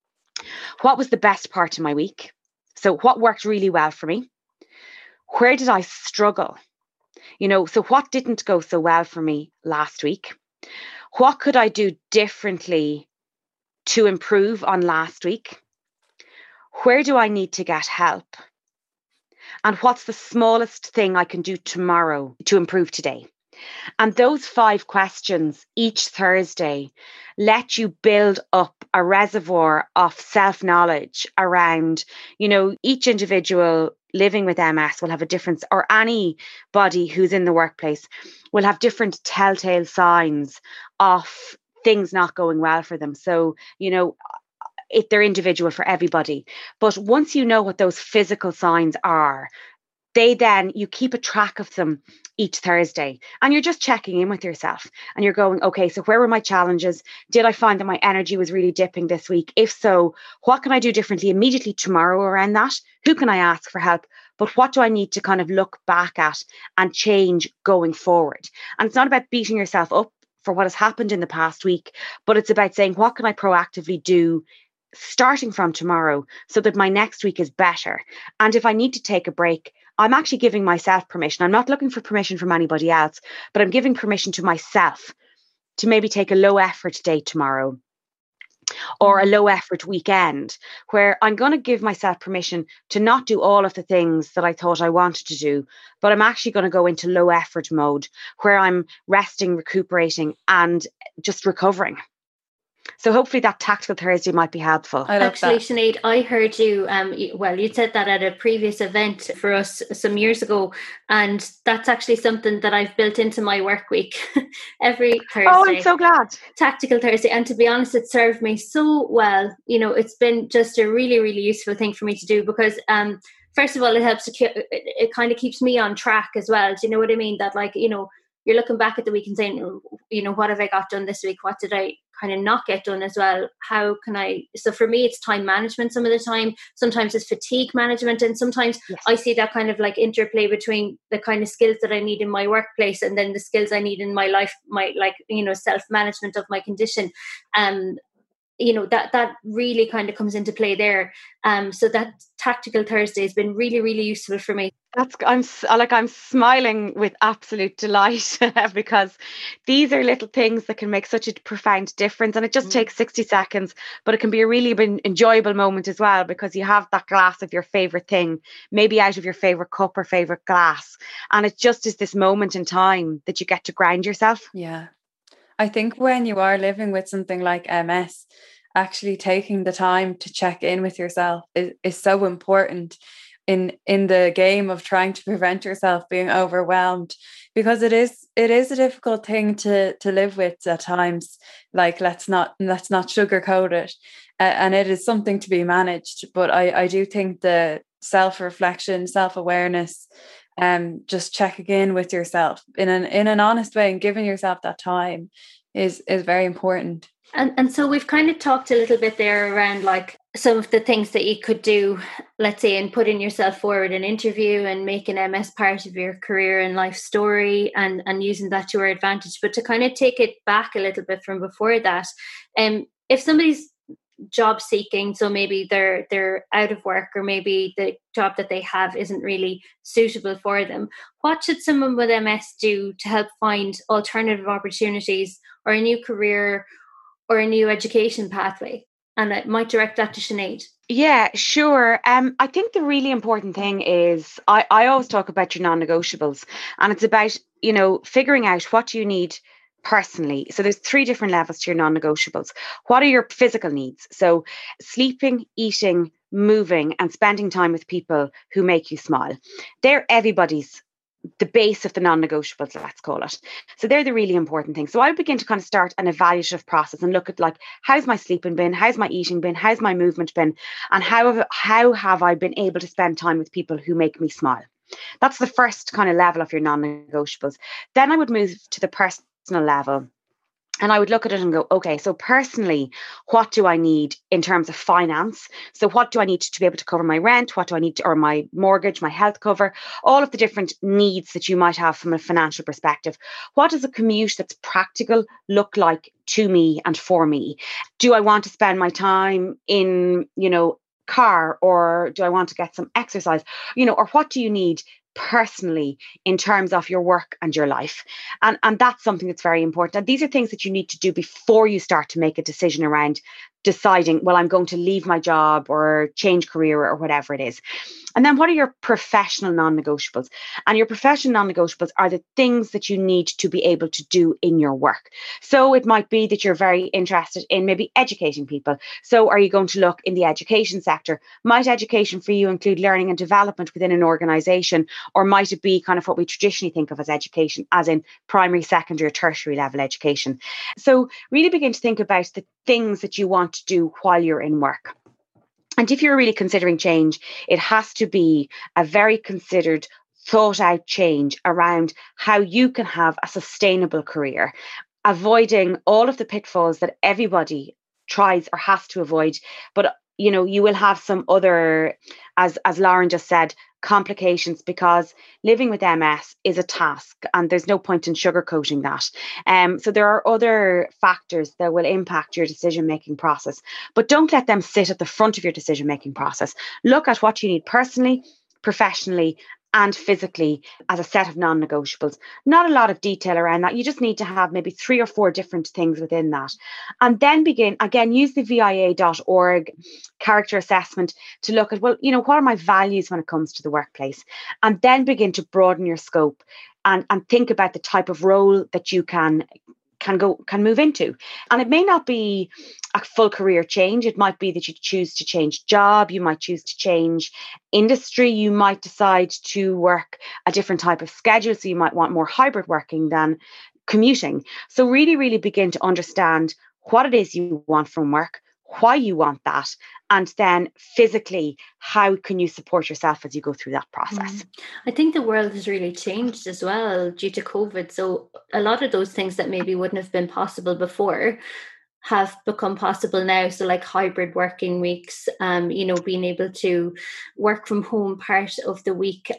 What was the best part of my week? So what worked really well for me? Where did I struggle? So what didn't go so well for me last week? What could I do differently to improve on last week? Where do I need to get help? And what's the smallest thing I can do tomorrow to improve today? And those 5 questions each Thursday let you build up a reservoir of self-knowledge around, each individual living with MS will have a difference, or anybody who's in the workplace will have different telltale signs of things not going well for them. So, they're individual for everybody. But once you know what those physical signs are, you keep a track of them each Thursday, and you're just checking in with yourself and you're going, okay, so where were my challenges? Did I find that my energy was really dipping this week? If so, what can I do differently immediately tomorrow around that? Who can I ask for help? But what do I need to kind of look back at and change going forward? And it's not about beating yourself up for what has happened in the past week, but it's about saying, what can I proactively do starting from tomorrow so that my next week is better? And if I need to take a break, I'm actually giving myself permission. I'm not looking for permission from anybody else, but I'm giving permission to myself to maybe take a low effort day tomorrow or a low effort weekend, where I'm going to give myself permission to not do all of the things that I thought I wanted to do, but I'm actually going to go into low effort mode where I'm resting, recuperating, and just recovering. So hopefully that Tactical Thursday might be helpful. Actually, Sinead, I heard you, you said that at a previous event for us some years ago, and that's actually something that I've built into my work week every Thursday. Oh, I'm so glad. Tactical Thursday. And to be honest, it served me so well. It's been just a really, really useful thing for me to do because, first of all, it helps, it kind of keeps me on track as well. Do you know what I mean? That you're looking back at the week and saying, you know, what have I got done this week? What did I kind of not get done as well? How can I, so for me, it's time management some of the time. Sometimes it's fatigue management. And sometimes I see that kind of like interplay between the kind of skills that I need in my workplace and then the skills I need in my life, my, like, you know, self-management of my condition. You know, that really kind of comes into play there. So that Tactical Thursday has been really, really useful for me. I'm smiling with absolute delight because these are little things that can make such a profound difference, and it just takes 60 seconds, but it can be a really enjoyable moment as well, because you have that glass of your favorite thing, maybe out of your favorite cup or favorite glass, and it just is this moment in time that you get to ground yourself. Yeah. I think when you are living with something like MS, actually taking the time to check in with yourself is so important in the game of trying to prevent yourself being overwhelmed, because it is a difficult thing to live with at times. Like, let's not sugarcoat it, and it is something to be managed. But I do think the self-reflection, self-awareness, just checking in with yourself in an honest way and giving yourself that time is very important. And so we've kind of talked a little bit there around like some of the things that you could do, let's say, in putting yourself forward in an interview and making MS part of your career and life story, and using that to our advantage. But to kind of take it back a little bit from before that, if somebody's job seeking, so maybe they're out of work, or maybe the job that they have isn't really suitable for them, what should someone with MS do to help find alternative opportunities or a new career or a new education pathway? And I might direct that to Sinead. Yeah, sure. I think the really important thing is I always talk about your non-negotiables, and it's about, you know, figuring out what do you need personally. So there's 3 different levels to your non-negotiables. What are your physical needs? So sleeping, eating, moving, and spending time with people who make you smile. They're everybody's, the base of the non-negotiables, let's call it. So they're the really important things. So I begin to kind of start an evaluative process and look at, like, how's my sleeping been? How's my eating been? How's my movement been? And how have I been able to spend time with people who make me smile? That's the first kind of level of your non-negotiables. Then I would move to the personal level. And I would look at it and go, okay, so personally, what do I need in terms of finance? So what do I need to be able to cover my rent? What do I need to, or my mortgage, my health cover, all of the different needs that you might have from a financial perspective. What does a commute that's practical look like to me and for me? Do I want to spend my time in, you know, car, or do I want to get some exercise? You know, or what do you need personally in terms of your work and your life? And that's something that's very important. And these are things that you need to do before you start to make a decision around deciding, well, I'm going to leave my job or change career or whatever it is. And then what are your professional non-negotiables? And your professional non-negotiables are the things that you need to be able to do in your work. So it might be that you're very interested in maybe educating people. So are you going to look in the education sector? Might education for you include learning and development within an organization? Or might it be kind of what we traditionally think of as education, as in primary, secondary, or tertiary level education? So really begin to think about the things that you want to do while you're in work. And if you're really considering change, it has to be a very considered, thought out change around how you can have a sustainable career, avoiding all of the pitfalls that everybody tries or has to avoid. But, you know, you will have some other, as Lauren just said, complications, because living with MS is a task and there's no point in sugarcoating that. So there are other factors that will impact your decision-making process, but don't let them sit at the front of your decision-making process. Look at what you need personally, professionally, and physically as a set of non-negotiables. Not a lot of detail around that. You just need to have maybe 3 or 4 different things within that. And then begin, again, use the VIA.org character assessment to look at, well, you know, what are my values when it comes to the workplace? And then begin to broaden your scope and think about the type of role that you can move into. And it may not be a full career change. It might be that you choose to change job. You might choose to change industry. You might decide to work a different type of schedule. So you might want more hybrid working than commuting. So really, really begin to understand what it is you want from work, why you want that, and then physically, how can you support yourself as you go through that process? I think the world has really changed as well due to COVID. So a lot of those things that maybe wouldn't have been possible before have become possible now. So like hybrid working weeks, being able to work from home part of the week,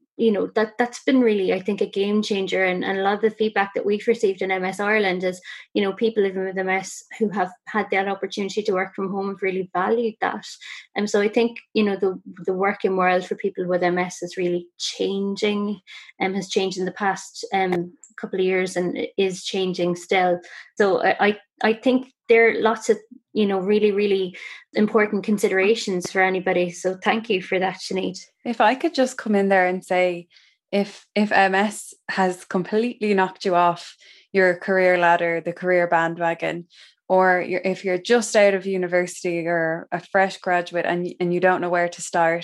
that's been really, I think, a game changer. And a lot of the feedback that we've received in MS Ireland is, people living with MS who have had that opportunity to work from home have really valued that. And so I think, the working world for people with MS is really changing, has changed in the past couple of years and is changing still. So I think there are lots of, really, really important considerations for anybody. So thank you for that, Sinead. If I could just come in there and say, if MS has completely knocked you off your career ladder, the career bandwagon, or if you're just out of university or a fresh graduate and you don't know where to start,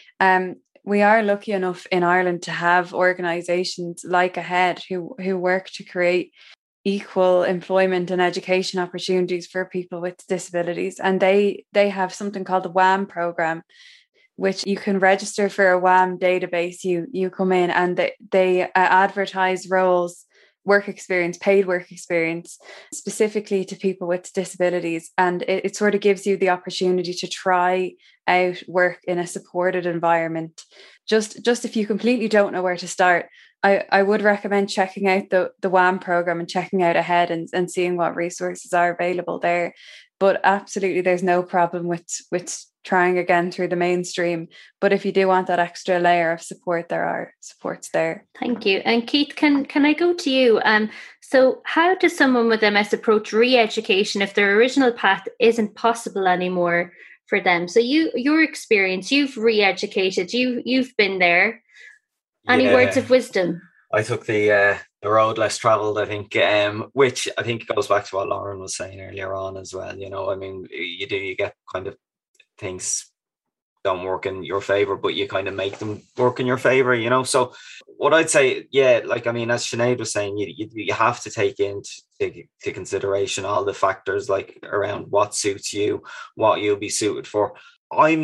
we are lucky enough in Ireland to have organisations like AHEAD who work to create equal employment and education opportunities for people with disabilities. And they have something called the WAM programme, which you can register for a WAM database. You come in and they advertise roles, work experience, paid work experience, specifically to people with disabilities. And it sort of gives you the opportunity to try out work in a supported environment. Just if you completely don't know where to start, I would recommend checking out the WAM program and checking out AHEAD and seeing what resources are available there. But absolutely, there's no problem with trying again through the mainstream. But if you do want that extra layer of support, there are supports there. Thank you. And Keith, can I go to you? So how does someone with MS approach re-education if their original path isn't possible anymore for them? So your experience, you've re-educated, you've been there. Any words of wisdom? I took the road less travelled, I think, which I think goes back to what Lauren was saying earlier on as well. I mean, you get kind of things don't work in your favour, but you kind of make them work in your favour, So what I'd say, as Sinead was saying, you have to take into consideration all the factors like around what suits you, what you'll be suited for. I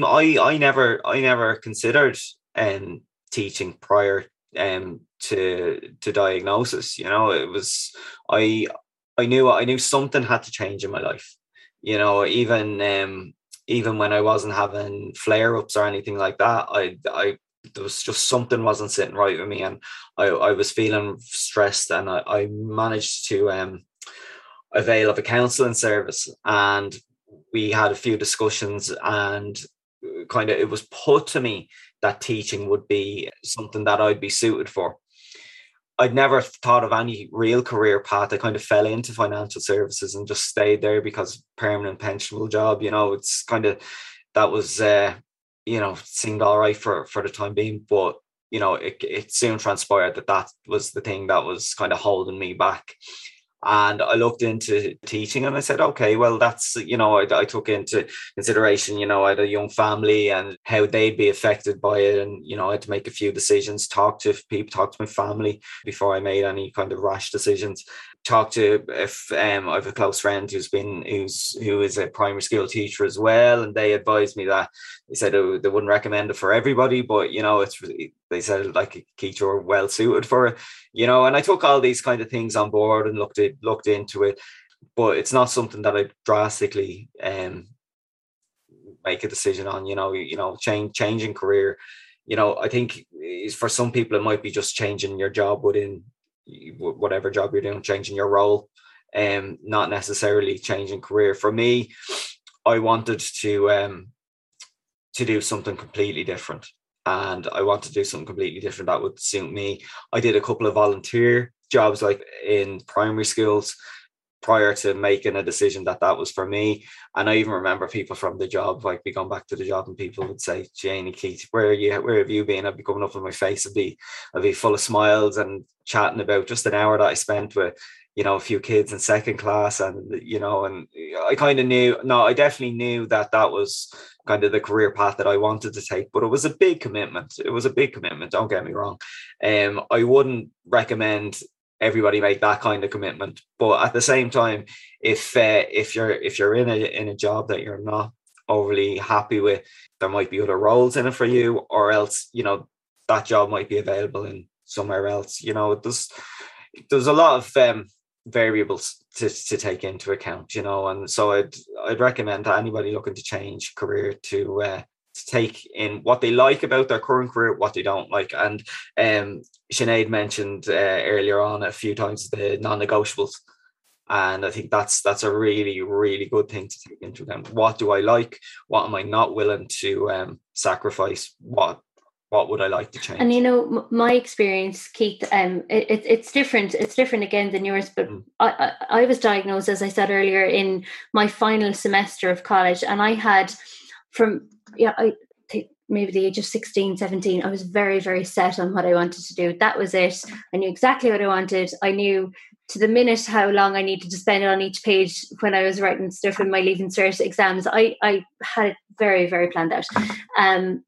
never considered teaching prior to diagnosis. It was I knew something had to change in my life. Even when I wasn't having flare-ups or anything like that, there was just something wasn't sitting right with me, and I was feeling stressed, and I managed to avail of a counselling service, and we had a few discussions, and kind of it was put to me that teaching would be something that I'd be suited for. I'd never thought of any real career path. I kind of fell into financial services and just stayed there because permanent pensionable job, it's kind of, that was, seemed all right for the time being. But, it soon transpired that was the thing that was kind of holding me back. And I looked into teaching and I said, okay, well, that's, I took into consideration, I had a young family and how they'd be affected by it. And, I had to make a few decisions, talk to people, talk to my family before I made any kind of rash decisions. Talk to I have a close friend who is a primary school teacher as well, and they advised me that they said they wouldn't recommend it for everybody, but they said like Keith, you're well suited for it, and I took all these kind of things on board and looked into it, but it's not something that I drastically make a decision on. Changing career, I think for some people it might be just changing your job within whatever job you're doing, changing your role, not necessarily changing career. For me, I wanted to do something completely different, and I want to do something completely different that would suit me. I did a couple of volunteer jobs like in primary schools prior to making a decision that was for me. And I even remember people from the job, like be going back to the job and people would say, Janie, Keith, where have you been? I'd be coming up with my face. I'd be full of smiles and chatting about just an hour that I spent with, a few kids in second class. And, and I kind of I definitely knew that was kind of the career path that I wanted to take, but it was a big commitment. Don't get me wrong. I wouldn't recommend everybody make that kind of commitment. But at the same time, if you're in a job that you're not overly happy with, there might be other roles in it for you, or else, you know, that job might be available in somewhere else. You know, there's a lot of variables to take into account, you know, and so I'd recommend to anybody looking to change career to take in what they like about their current career, what they don't like. And Sinead mentioned earlier on a few times the non-negotiables. And I think that's a really, really good thing to take into account. What do I like? What am I not willing to sacrifice? What would I like to change? And, you know, my experience, Keith, it's different. It's different again than yours. But I was diagnosed, as I said earlier, in my final semester of college. And I had I think maybe the age of 16, 17, I was very, very set on what I wanted to do. That was it. I knew exactly what I wanted. I knew to the minute how long I needed to spend on each page when I was writing stuff in my Leaving Cert exams. I had it very, very planned out. And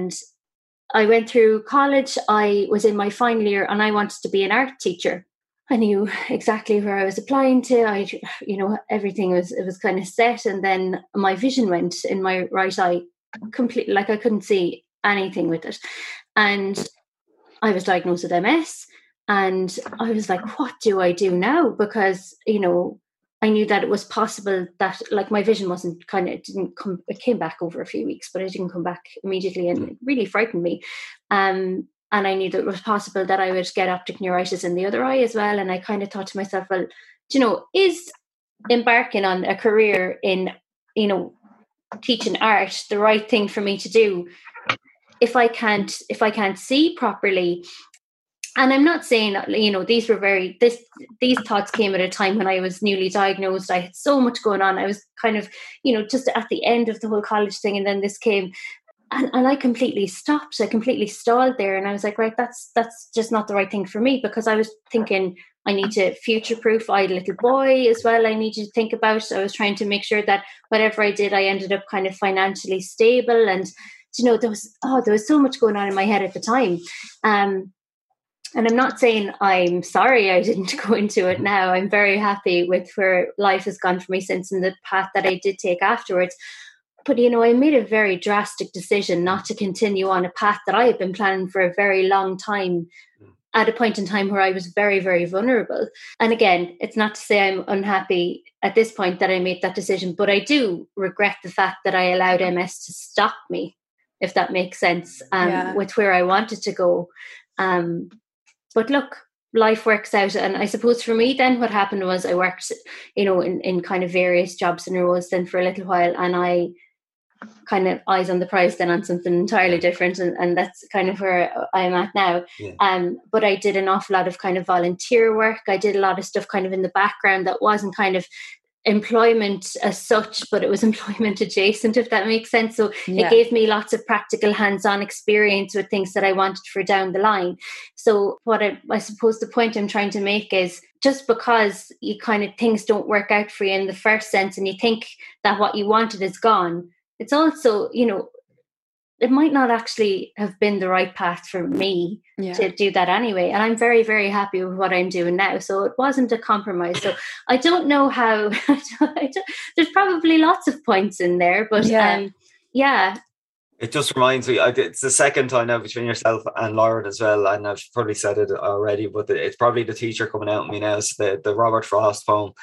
I went through college. I was in my final year and I wanted to be an art teacher. I knew exactly where I was applying to. Everything was kind of set. And then my vision went in my right eye completely, like I couldn't see anything with it. And I was diagnosed with MS. And I was like, what do I do now? Because, you know, I knew that it was possible that, like, my vision it came back over a few weeks, but it didn't come back immediately, and it really frightened me. And I knew that it was possible that I would get optic neuritis in the other eye as well. And I kind of thought to myself, well, you know, is embarking on a career in, you know, teaching art the right thing for me to do if I can't see properly? And I'm not saying, you know, these thoughts came at a time when I was newly diagnosed. I had so much going on. I was kind of, you know, just at the end of the whole college thing. And then this came and I completely stopped. I completely stalled there. And I was like, right, that's just not the right thing for me, because I was thinking I need to future-proof. I had a little boy as well I needed to think about. I was trying to make sure that whatever I did, I ended up kind of financially stable. And, you know, there was so much going on in my head at the time. And I'm not saying I'm sorry I didn't go into it now. I'm very happy with where life has gone for me since and the path that I did take afterwards. But, you know, I made a very drastic decision not to continue on a path that I had been planning for a very long time, at a point in time where I was very, very vulnerable. And again, it's not to say I'm unhappy at this point that I made that decision, but I do regret the fact that I allowed MS to stop me, if that makes sense, with where I wanted to go. But look, life works out. And I suppose for me then what happened was I worked, you know, in kind of various jobs and roles then for a little while, and I kind of eyes on the prize then on something entirely different. And that's kind of where I'm at now. Yeah. But I did an awful lot of kind of volunteer work. I did a lot of stuff kind of in the background that wasn't kind of employment as such, but it was employment adjacent, if that makes sense. So it gave me lots of practical hands-on experience with things that I wanted for down the line. So what I suppose the point I'm trying to make is, just because you kind of things don't work out for you in the first sense and you think that what you wanted is gone, it's also, you know, it might not actually have been the right path for me to do that anyway. And I'm very, very happy with what I'm doing now. So it wasn't a compromise. So I don't know how, there's probably lots of points in there, but It just reminds me, it's the second time now between yourself and Lauren as well, and I've probably said it already, but it's probably the teacher coming out at me now. It's the Robert Frost poem.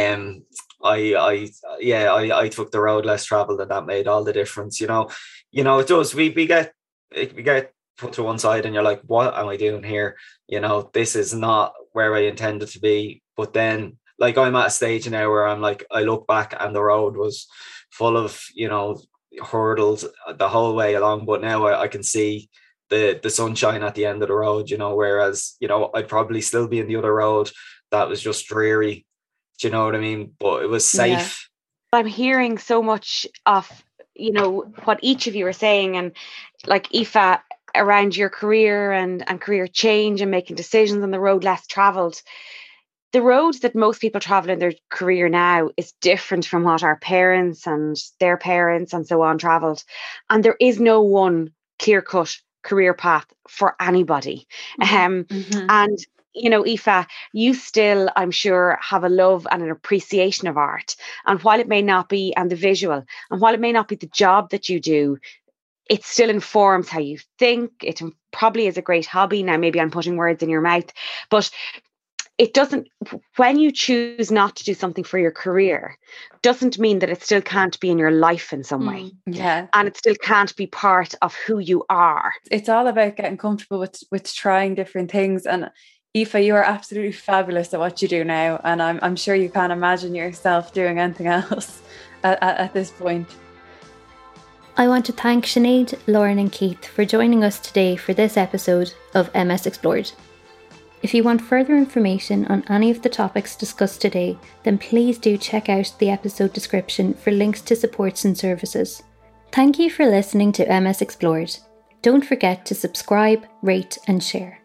I took the road less traveled, and that made all the difference. You know, it does. We get put to one side, and you're like, what am I doing here? You know, this is not where I intended to be. But then, like, I'm at a stage now where I'm like, I look back and the road was full of, you know, hurdles the whole way along, but now I can see the sunshine at the end of the road, you know, whereas, you know, I'd probably still be in the other road that was just dreary. Do you know what I mean? But it was safe. I'm hearing so much of, you know, what each of you are saying, and like Aoife, around your career and career change and making decisions on the road less travelled. The road that most people travel in their career now is different from what our parents and their parents and so on travelled. And there is no one clear-cut career path for anybody. And you know, Aoife, you still, I'm sure, have a love and an appreciation of art. And while it may not be, and the visual, and while it may not be the job that you do, it still informs how you think. It probably is a great hobby. Now, maybe I'm putting words in your mouth, but it doesn't, when you choose not to do something for your career, doesn't mean that it still can't be in your life in some way. Yeah. And it still can't be part of who you are. It's all about getting comfortable with trying different things. And Aoife, you are absolutely fabulous at what you do now. And I'm sure you can't imagine yourself doing anything else at this point. I want to thank Sinead, Lauren and Keith for joining us today for this episode of MS Explored. If you want further information on any of the topics discussed today, then please do check out the episode description for links to supports and services. Thank you for listening to MS Explored. Don't forget to subscribe, rate and share.